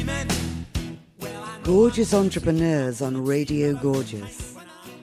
Gorgeous Entrepreneurs on Radio Gorgeous.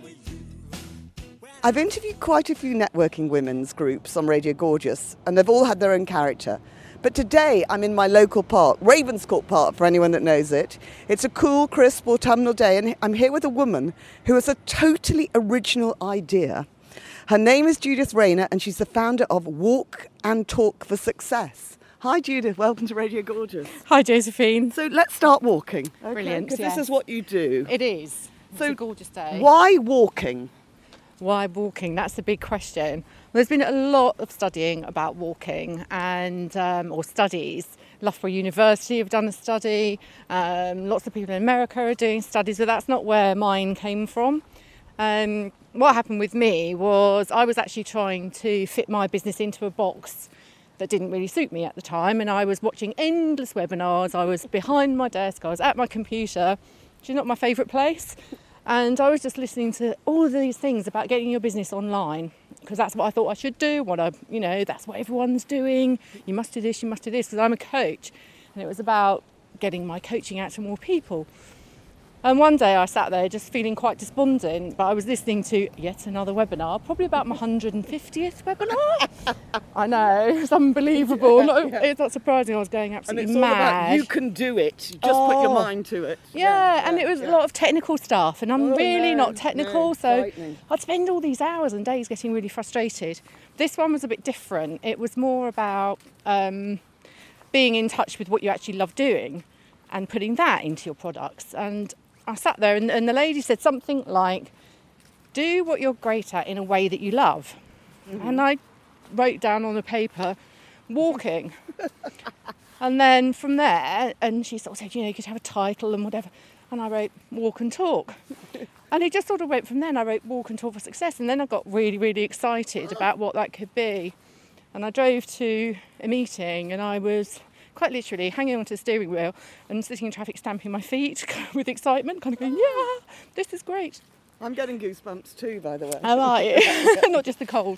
I've interviewed quite a few networking women's groups on Radio Gorgeous, and they've all had their own character. But today I'm in my local park, Ravenscourt Park for anyone that knows it. It's a cool, crisp autumnal day, and I'm here with a woman who has a totally original idea. Her name is Judith Rayner, and she's the founder of Walk and Talk for Success. Hi Judith, welcome to Radio Gorgeous. Hi Josephine. So let's start walking. Okay? Brilliant, Because yes. this is what you do. It is. It's So a gorgeous day. Why walking? Why walking? That's the big question. Well, there's been a lot of studying about walking and or studies. Loughborough University have done a study. Lots of people in America are doing studies, but that's not where mine came from. What happened with me was I was actually trying to fit my business into a box that didn't really suit me at the time, and I was watching endless webinars. I was behind my desk, I was at my computer, which is not my favourite place, and I was just listening to all of these things about getting your business online, because that's what I thought I should do, that's what everyone's doing. You must do this, because I'm a coach, and it was about getting my coaching out to more people. And one day I sat there just feeling quite despondent, but I was listening to yet another webinar, probably about my 150th webinar. I know, it's unbelievable. It's not surprising I was going absolutely And it's mad. all about you can do it. You just put your mind to it. Yeah, and it was a lot of technical stuff, and I'm really not technical, so frightening. I'd spend all these hours and days getting really frustrated. This one was a bit different. It was more about being in touch with what you actually love doing and putting that into your products. And I sat there and the lady said something like, do what you're great at in a way that you love. Mm-hmm. And I wrote down on a paper, walking. And then from there, and she sort of said, you could have a title and whatever. And I wrote Walk and Talk. And it just sort of went from there, and I wrote Walk and Talk for Success. And then I got really, really excited about what that could be. And I drove to a meeting, and I was quite literally hanging onto the steering wheel and sitting in traffic stamping my feet with excitement, kind of going, yeah, this is great. I'm getting goosebumps too, by the way. Am I? Not just the cold.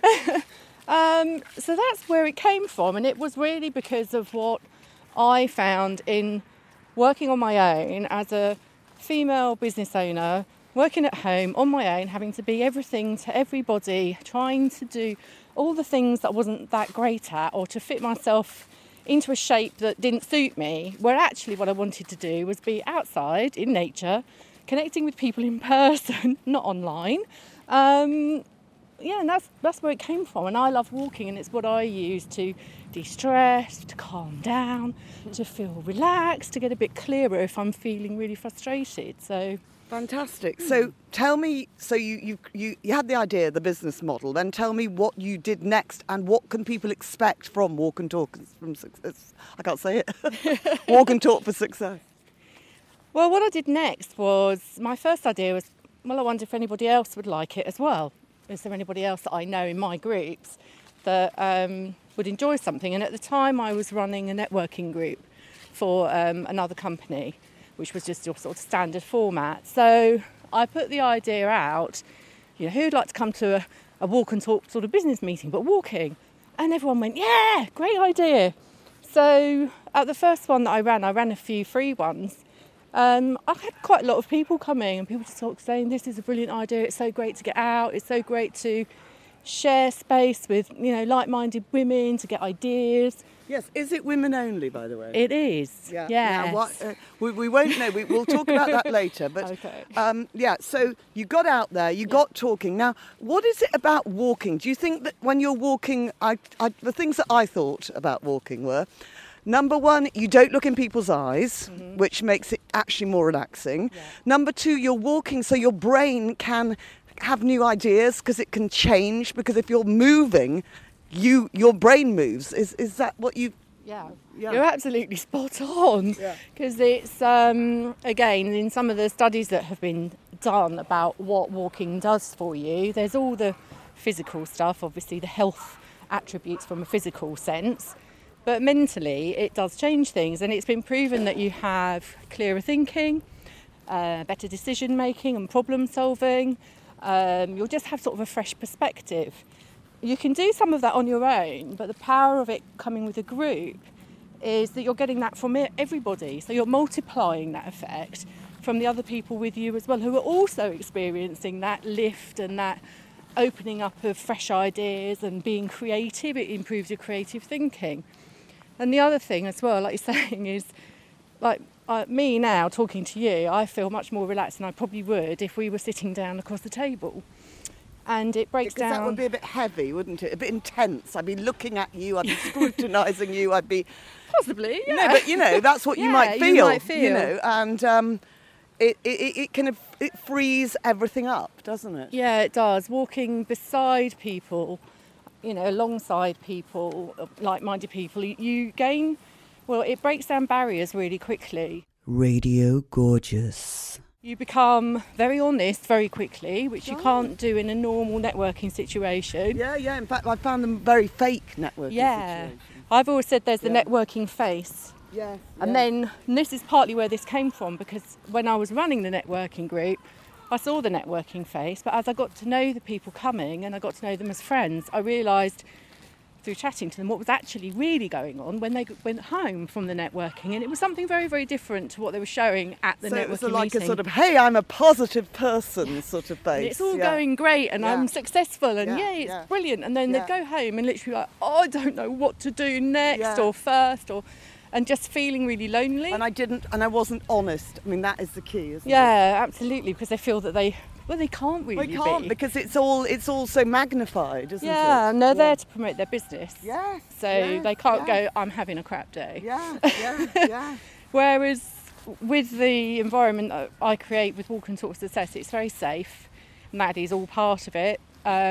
No. So that's where it came from, and it was really because of what I found in working on my own as a female business owner, working at home on my own, having to be everything to everybody, trying to do all the things that I wasn't that great at, or to fit myself into a shape that didn't suit me, where actually what I wanted to do was be outside in nature, connecting with people in person, not online. And that's where it came from. And I love walking, and it's what I use to de-stress, to calm down, to feel relaxed, to get a bit clearer if I'm feeling really frustrated. So Fantastic. So tell me, so you had the idea, the business model, then tell me what you did next and what can people expect from Walk and Talk from Success. I can't say it. Walk and Talk for Success. Well, what I did next was, my first idea was, I wonder if anybody else would like it as well. Is there anybody else that I know in my groups that would enjoy something? And at the time I was running a networking group for another company, which was just your sort of standard format. So I put the idea out, who'd like to come to a walk and talk sort of business meeting, but walking? And everyone went, yeah, great idea. So at the first one that I ran a few free ones. I had quite a lot of people coming, and people just sort of saying, this is a brilliant idea, it's so great to get out, it's so great to share space with, like-minded women, to get ideas. Yes, is it women only, by the way? It is, yeah. Yes. We won't know, we'll talk about that later. But okay. So you got out there, you got talking. Now, what is it about walking? Do you think that when you're walking, the things that I thought about walking were, number one, you don't look in people's eyes, mm-hmm. which makes it actually more relaxing. Yeah. Number two, you're walking so your brain can have new ideas because it can change, because if you're moving, your brain moves. Is that what you... Yeah, you're absolutely spot on. Because it's, again, in some of the studies that have been done about what walking does for you, there's all the physical stuff, obviously the health attributes from a physical sense, but mentally it does change things, and it's been proven that you have clearer thinking, better decision making and problem solving. You'll just have sort of a fresh perspective. You can do some of that on your own, but the power of it coming with a group is that you're getting that from everybody. So you're multiplying that effect from the other people with you as well, who are also experiencing that lift and that opening up of fresh ideas and being creative. It improves your creative thinking. And the other thing as well, like you're saying, is like me now talking to you, I feel much more relaxed than I probably would if we were sitting down across the table. And it breaks down. Because that would be a bit heavy, wouldn't it? A bit intense. I'd be looking at you, I'd be scrutinising you, I'd be... Possibly, yeah. No, but, you know, that's what you might feel. You might feel. You know, and it kind of it frees everything up, doesn't it? Yeah, it does. Walking beside people, you know, alongside people, like-minded people, you gain... Well, it breaks down barriers really quickly. Radio Gorgeous. You become very honest very quickly, which you can't do in a normal networking situation. Yeah. In fact, I found them very fake networking situations. I've always said there's the networking face. Yes. And then and this is partly where this came from, because when I was running the networking group, I saw the networking face, but as I got to know the people coming and I got to know them as friends, I realised through chatting to them what was actually really going on when they went home from the networking, and it was something very, very different to what they were showing at the networking meeting. So it was like a sort of, hey, I'm a positive person sort of face. And it's all going great and I'm successful and it's brilliant, and then they'd go home and literally like, oh, I don't know what to do next or first, and just feeling really lonely. And I wasn't honest. I mean, that is the key, isn't it? Yeah, absolutely, because they feel that they can't really be. They can't, because it's all so magnified, isn't it? Yeah, and they're there to promote their business. Yes. So they can't go, I'm having a crap day. Yeah. Whereas with the environment that I create with Walk and Talk Success, it's very safe, and that is all part of it.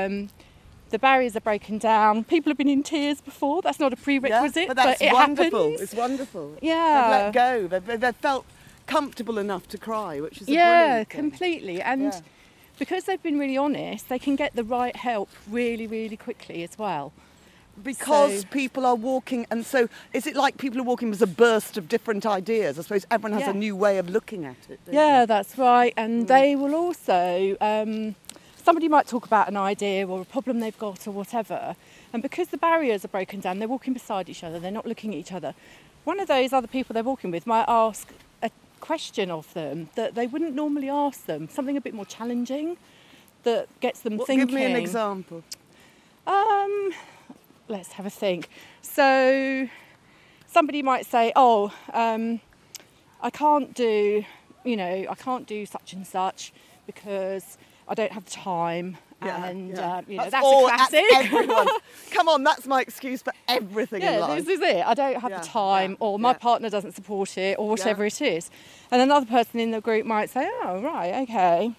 The barriers are broken down. People have been in tears before. That's not a prerequisite, but it wonderful. Happens. It's wonderful. Yeah. They've let go. They've felt comfortable enough to cry, which is a brilliant thing. Completely. And because they've been really honest, they can get the right help really, really quickly as well. Because people are walking, and so is it like people are walking as a burst of different ideas? I suppose everyone has a new way of looking at it. Yeah, that's right. And they will also... somebody might talk about an idea or a problem they've got or whatever, and because the barriers are broken down, they're walking beside each other, they're not looking at each other. One of those other people they're walking with might ask a question of them that they wouldn't normally ask them, something a bit more challenging that gets them thinking. Give me an example. Let's have a think. So somebody might say, I can't do such and such because I don't have time, and that's a classic. Everyone. Come on, that's my excuse for everything in life. This is it. I don't have the time, or my partner doesn't support it, or whatever it is. And another person in the group might say, oh, right, okay.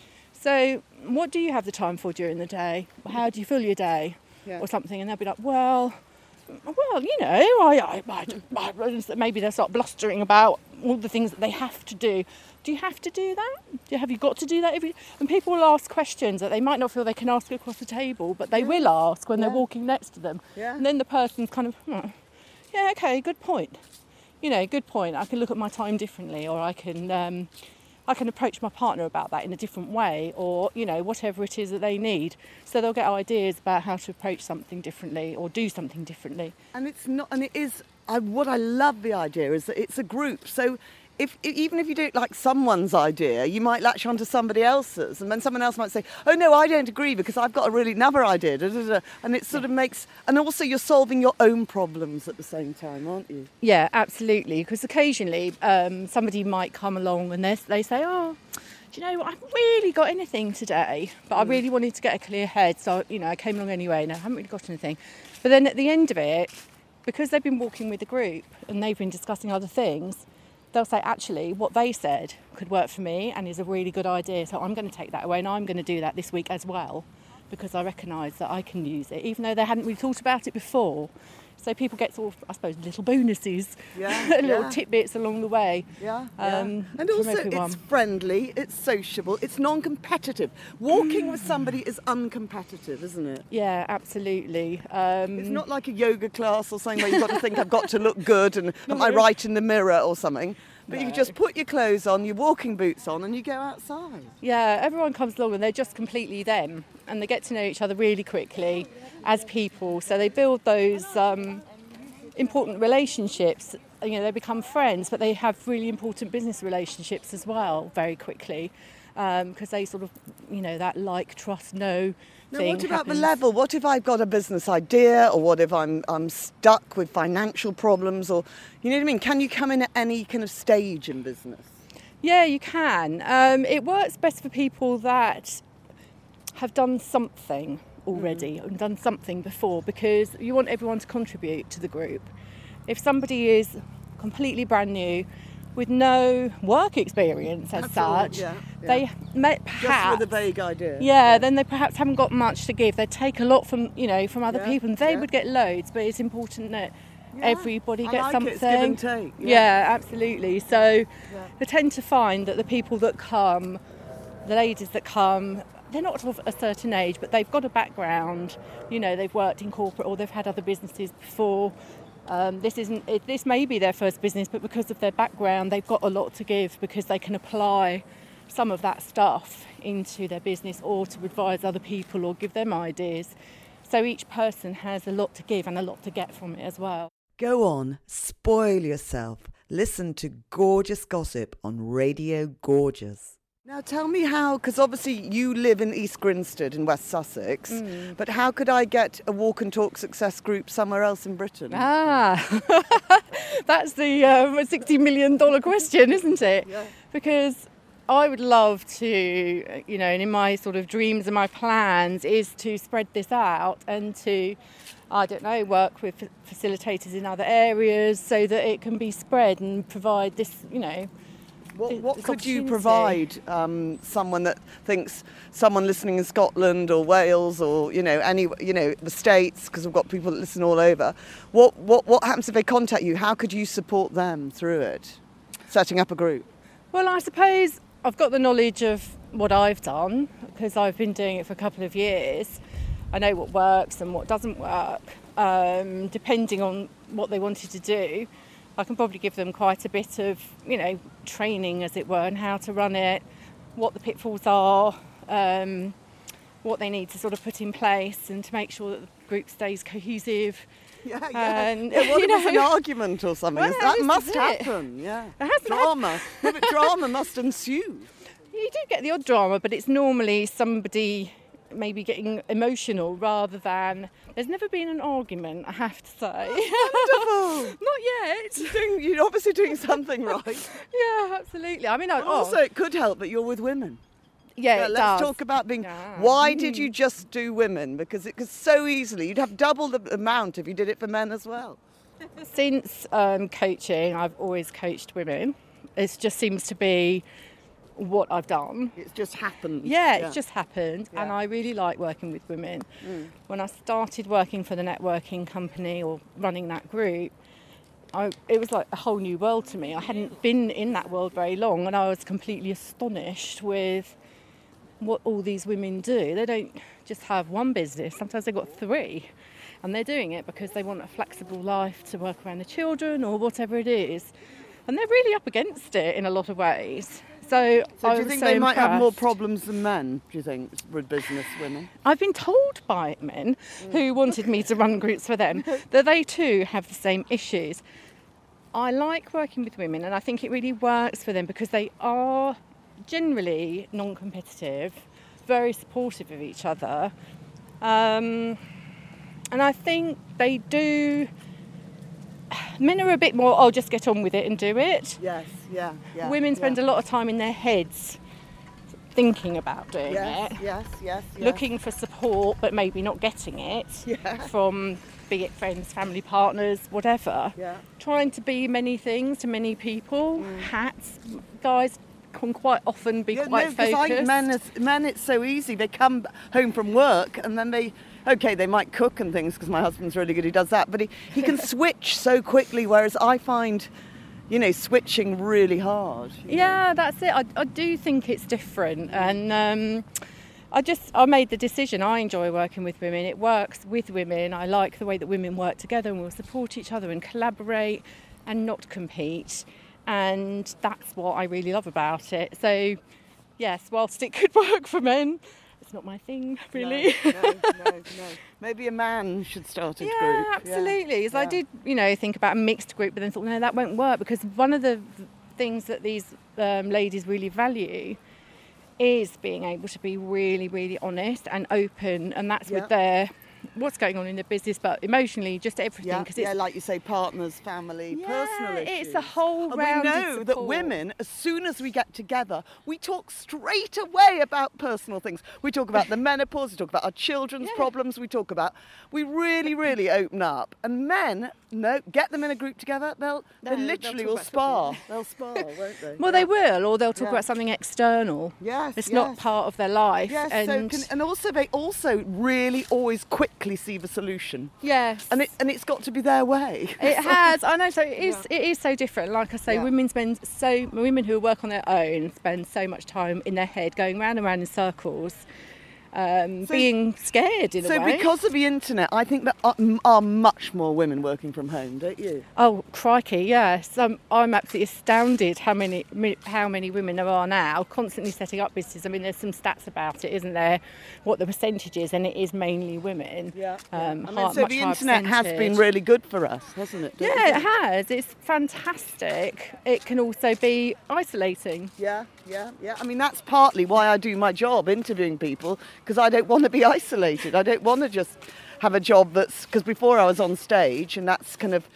So what do you have the time for during the day? How do you fill your day? Or something, and they'll be like, well, you know, maybe they'll start blustering about all the things that they have to do. Do you have to do that? Have you got to do that every? And people will ask questions that they might not feel they can ask across the table, but they will ask when they're walking next to them. Yeah. And then the person's kind of, okay, good point. You know, good point. I can look at my time differently, or I can approach my partner about that in a different way, or, you know, whatever it is that they need. So they'll get ideas about how to approach something differently or do something differently. And it's not, and it is, what I love the idea is that it's a group. So even if you don't like someone's idea, you might latch onto somebody else's, and then someone else might say, oh no, I don't agree because I've got another idea, and it sort of makes, and also you're solving your own problems at the same time, aren't you? Yeah, absolutely, because occasionally somebody might come along and they say, oh, do you know what, I haven't really got anything today, but I really wanted to get a clear head, so, you know, I came along anyway, and I haven't really got anything. But then at the end of it, because they've been walking with the group and they've been discussing other things, they'll say, actually, what they said could work for me and is a really good idea, so I'm going to take that away and I'm going to do that this week as well, because I recognise that I can use it, even though they hadn't really thought about it before. So people get sort of, I suppose, little bonuses, little tidbits along the way. And also it's friendly, it's sociable, it's non-competitive. Walking with somebody is uncompetitive, isn't it? Yeah, absolutely. It's not like a yoga class or something where you've got to think, I've got to look good and am I right in the mirror or something. But you just put your clothes on, your walking boots on, and you go outside. Yeah, everyone comes along and they're just completely them, and they get to know each other really quickly as people. So they build those important relationships. They become friends, but they have really important business relationships as well very quickly, because they sort of, that like, trust, know thing. What about happens. the level? What if I've got a business idea, or what if I'm stuck with financial problems, or you know what I mean? Can you come in at any kind of stage in business? Yeah, you can. It works best for people that have done something already and done something before, because you want everyone to contribute to the group. If somebody is completely brand new with no work experience as such, they may perhaps just with a vague idea. Then they perhaps haven't got much to give. They take a lot from from other people, and they would get loads. But it's important that everybody gets something. It's give and take. Yeah, absolutely. So they tend to find that the people that come, the ladies that come, they're not of a certain age, but they've got a background. They've worked in corporate, or they've had other businesses before. This may be their first business, but because of their background, they've got a lot to give, because they can apply some of that stuff into their business, or to advise other people, or give them ideas. So each person has a lot to give and a lot to get from it as well. Go on, spoil yourself. Listen to Gorgeous Gossip on Radio Gorgeous. Now tell me how, because obviously you live in East Grinstead in West Sussex, but how could I get a walk and talk success group somewhere else in Britain? That's the $60 million question, isn't it? Yeah. Because I would love to, and in my sort of dreams and my plans is to spread this out and to, work with facilitators in other areas so that it can be spread and provide this, What could you provide someone that thinks, someone listening in Scotland or Wales or the States, because we've got people that listen all over. What happens if they contact you? How could you support them through it? Setting up a group. Well, I suppose I've got the knowledge of what I've done, because I've been doing it for a couple of years. I know what works and what doesn't work. Depending on what they wanted to do, I can probably give them quite a bit of, training, as it were, and how to run it, what the pitfalls are, what they need to sort of put in place, and to make sure that the group stays cohesive. What And, if it's an argument or something? Well, that this must is it. happen, yeah. It hasn't Drama. No, but drama must ensue. You do get the odd drama, but it's normally somebody maybe getting emotional rather than... There's never been an argument, I have to say. Wonderful. Not yet. You're obviously doing something right. Yeah, absolutely. I mean, Also, it could help that you're with women. Yeah, it let's does. talk about being... Yeah. Why did you just do women? Because it could so easily... You'd have double the amount if you did it for men as well. Since coaching, I've always coached women. It just seems to be what I've done. It's just happened. Yeah, it's just happened. Yeah. And I really like working with women. When I started working for the networking company or running that group, it was like a whole new world to me. I hadn't been in that world very long, and I was completely astonished with what all these women do. They don't just have one business, sometimes they've got three. And they're doing it because they want a flexible life to work around the children or whatever it is. And they're really up against it in a lot of ways. So do you think they might have more problems than men, do you think, with business women? I've been told by men who wanted me to run groups for them that they too have the same issues. I like working with women, and I think it really works for them because they are generally non-competitive, very supportive of each other. And I think they do... Men are a bit more, I'll just get on with it and do it. Yes, yeah. Women spend a lot of time in their heads thinking about doing it. Yes. Looking for support, but maybe not getting it from, be it friends, family, partners, whatever. Yeah. Trying to be many things to many people, hats. Guys can quite often be quite focused. I think men, it's so easy. They come home from work and then they might cook and things because my husband's really good, he does that, but he can switch so quickly, whereas I find, switching really hard. Yeah, that's it. I do think it's different, and I made the decision. I enjoy working with women. It works with women. I like the way that women work together and will support each other and collaborate and not compete, and that's what I really love about it. So, yes, whilst it could work for men, it's not my thing, really. No. Maybe a man should start a group. Yeah, absolutely. So I did, think about a mixed group, but then thought, no, that won't work, because one of the things that these ladies really value is being able to be really, really honest and open, and that's with their what's going on in the business, but emotionally, just everything. It's, like you say, partners, family, personal issues. It's a whole rounded We know support. that women, as soon as we get together, we talk straight away about personal things. We talk about the menopause, we talk about our children's problems, we really, really open up. And men, get them in a group together, they literally will spar. They'll spar, won't they? Well, they will, or they'll talk about something external. Yes, it's not part of their life. Yes, and also they also really always quickly see the solution. Yes, and it's got to be their way. It has. I know. So it is so different. Like I say, women who work on their own spend so much time in their head, going round and round in circles. Being scared in a way. So because of the internet, I think there are much more women working from home, don't you? Oh, crikey, yes. I'm absolutely astounded how many women there are now constantly setting up businesses. I mean, there's some stats about it, isn't there? What the percentage is, and it is mainly women. Yeah. So the internet has been really good for us, hasn't it? It has. It's fantastic. It can also be isolating. Yeah. I mean, that's partly why I do my job, interviewing people, because I don't want to be isolated. I don't want to just have a job because before I was on stage, and that's kind of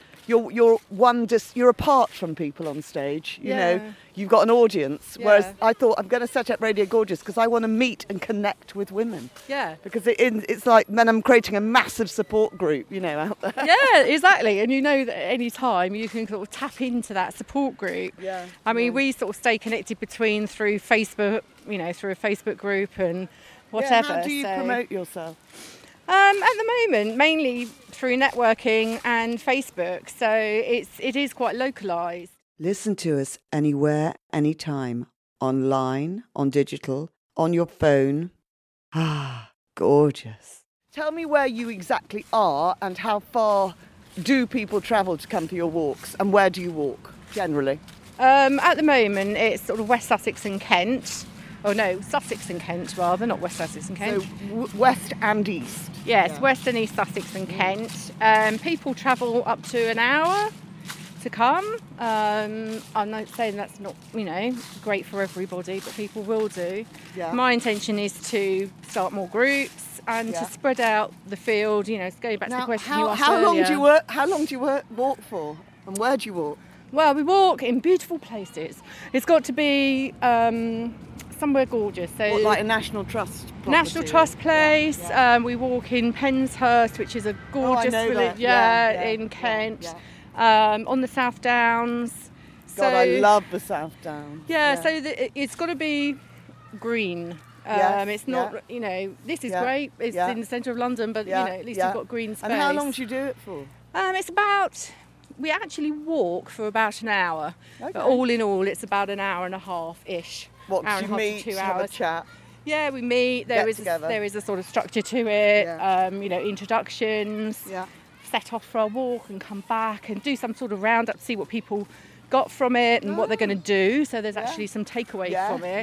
you're apart from people on stage. You know, you've got an audience. Whereas I thought, I'm going to set up Radio Gorgeous because I want to meet and connect with women. Yeah. Because it's like then I'm creating a massive support group, out there. Yeah, exactly. And that at any time you can sort of tap into that support group. Yeah. I mean, we sort of stay connected through Facebook, through a Facebook group and whatever. How do you promote yourself? At the moment, mainly through networking and Facebook, so it is quite localised. Listen to us anywhere, anytime, online, on digital, on your phone. Ah, gorgeous. Tell me where you exactly are and how far do people travel to come to your walks, and where do you walk, generally? At the moment, it's sort of West Sussex and Kent. Oh no, Sussex and Kent rather, not West Sussex and Kent. So west and east? Yes, West and East Sussex and Kent. People travel up to an hour to come. I'm not saying that's not, great for everybody, but people will do. Yeah. My intention is to start more groups and to spread out the field, going back to the question you asked earlier. How long do you walk for? And where do you walk? Well, we walk in beautiful places. It's got to be somewhere gorgeous. So like a National Trust property? National Trust place. Yeah. We walk in Penshurst, which is a gorgeous village in Kent. On the South Downs. God, I love the South Downs. Yeah. So it's got to be green. It's not, this is great. It's in the centre of London, but at least you've got green space. And how long do you do it for? We actually walk for about an hour. Okay. But all in all, it's about an hour and a half-ish. What, do you meet, 2 hours. have a chat? Yeah, we meet. There is a sort of structure to it. Introductions. Yeah. Set off for a walk and come back and do some sort of roundup, see what people got from it and what they're going to do. So there's actually some takeaway from it.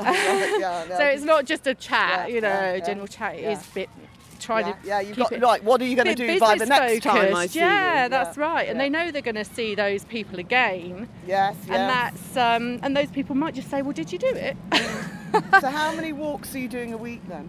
So it's not just a chat, general chat. It is a bit. You've got right. What are you going to do by the next time I see you? Yeah, that's right. And they know they're going to see those people again. Yes. And that's and those people might just say, "Well, did you do it?" So how many walks are you doing a week then?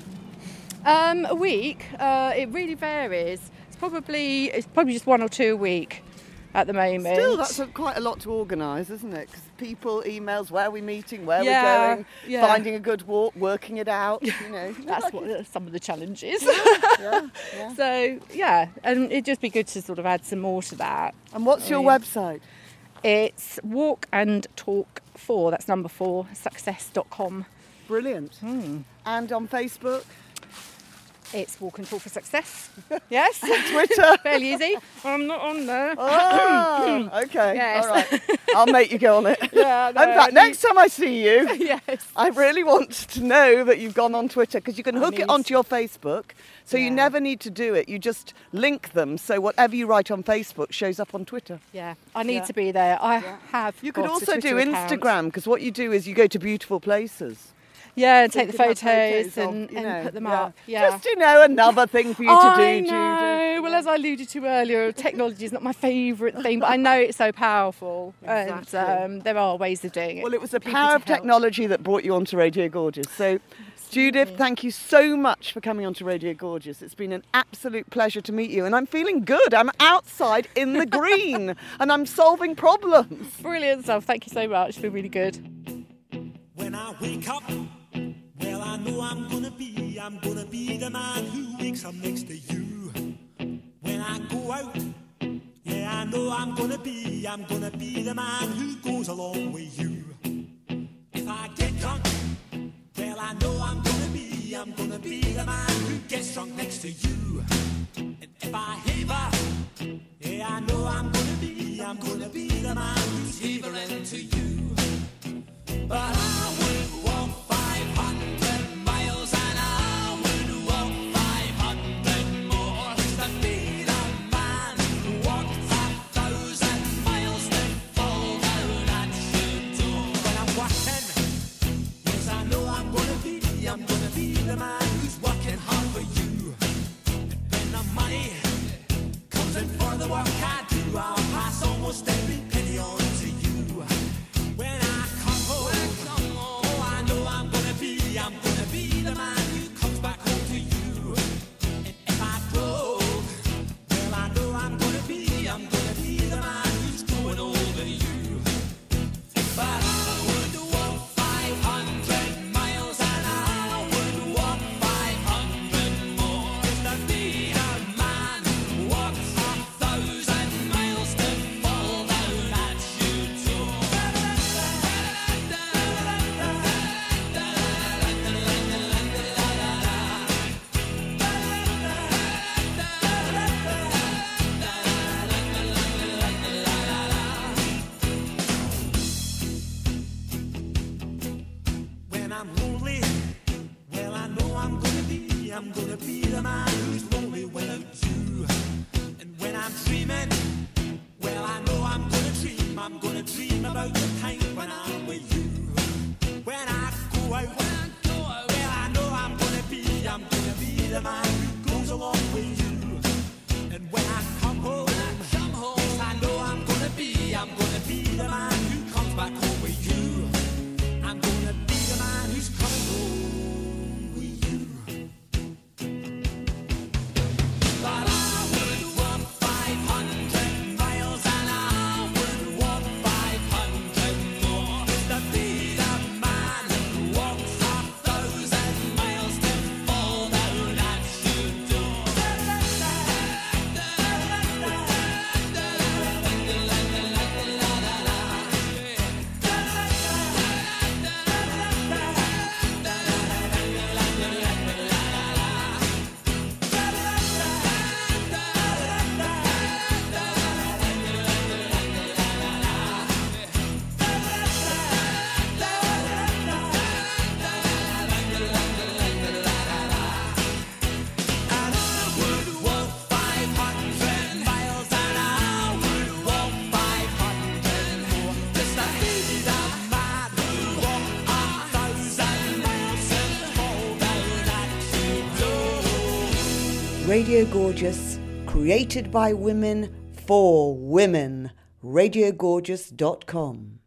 A week. It really varies. It's probably just 1 or 2 a week at the moment. Still, that's quite a lot to organise, isn't it? Because people, emails, where are we meeting, where we're going, finding a good walk, working it out, That's what some of the challenges. Yeah. So, and it'd just be good to sort of add some more to that. And what's your website? It's Walk and Talk 4, that's number 4, success.com. Brilliant. And on Facebook? It's Walk and Talk for Success. Yes. Twitter. Fairly easy. I'm not on there. Oh, okay. Yes. All right. I'll make you go on it. Yeah. No, in fact, next time I see you, yes, I really want to know that you've gone on Twitter, because you can hook it onto your Facebook, so you never need to do it. You just link them, so whatever you write on Facebook shows up on Twitter. Yeah, I need to be there. I have. You could also do Instagram, because what you do is you go to beautiful places. Yeah, and So take you the can have photos of, and, you know, put them up. Yeah. Just, another thing for you to do, I Judith. know. Well, as I alluded to earlier, technology is not my favourite thing, but I know it's so powerful. Exactly. And there are ways of doing it. Well, it was the People power to of help. technology that brought you onto Radio Gorgeous. So, Judith, thank you so much for coming onto Radio Gorgeous. It's been an absolute pleasure to meet you, and I'm feeling good. I'm outside in the green, and I'm solving problems. Brilliant stuff. Thank you so much. It's been really good. When I wake up, well, I know I'm gonna be the man who wakes up next to you. When I go out, yeah, I know I'm gonna be the man who goes along with you. If I get drunk, well, I know I'm gonna be the man who gets drunk next to you. And if I haver, yeah, I know I'm gonna be the man who's havering to you. But I would walk 500 miles and I would walk 500 more just to be the man who walked 1,000 miles to fall down at your door. When I'm walking, yes, I know I'm gonna be the man who's working hard for you. And when the money comes in for the work I do, I'll pass almost every penny on to you. When I come home, oh, I know I'm gonna be the man who comes back home to you. And if I broke, well, I know I'm gonna be the man who's going over you. But I would walk 500 miles and I would walk 500 more just to be the man who walks 1,000 miles to fall down at your door. When I'm lonely, well, I know I'm gonna be the man who's lonely without you. And when I'm dreaming, well, I know I'm gonna dream about the time when I'm with you. When I go out, well, I know I'm gonna be the man who goes along with you. And when I come home, yes, I know I'm gonna be the man who comes back home with you. I'm gonna be the man who's coming home with you. But I would walk 500 miles and I would walk 500 more just to be the man who walks 1,000 miles to fall down at your door. And I would walk 500 miles and I would walk 500 more just to be the man who walked 1,000 miles and fall down at your door. Radio Gorgeous, created by women for women. RadioGorgeous.com.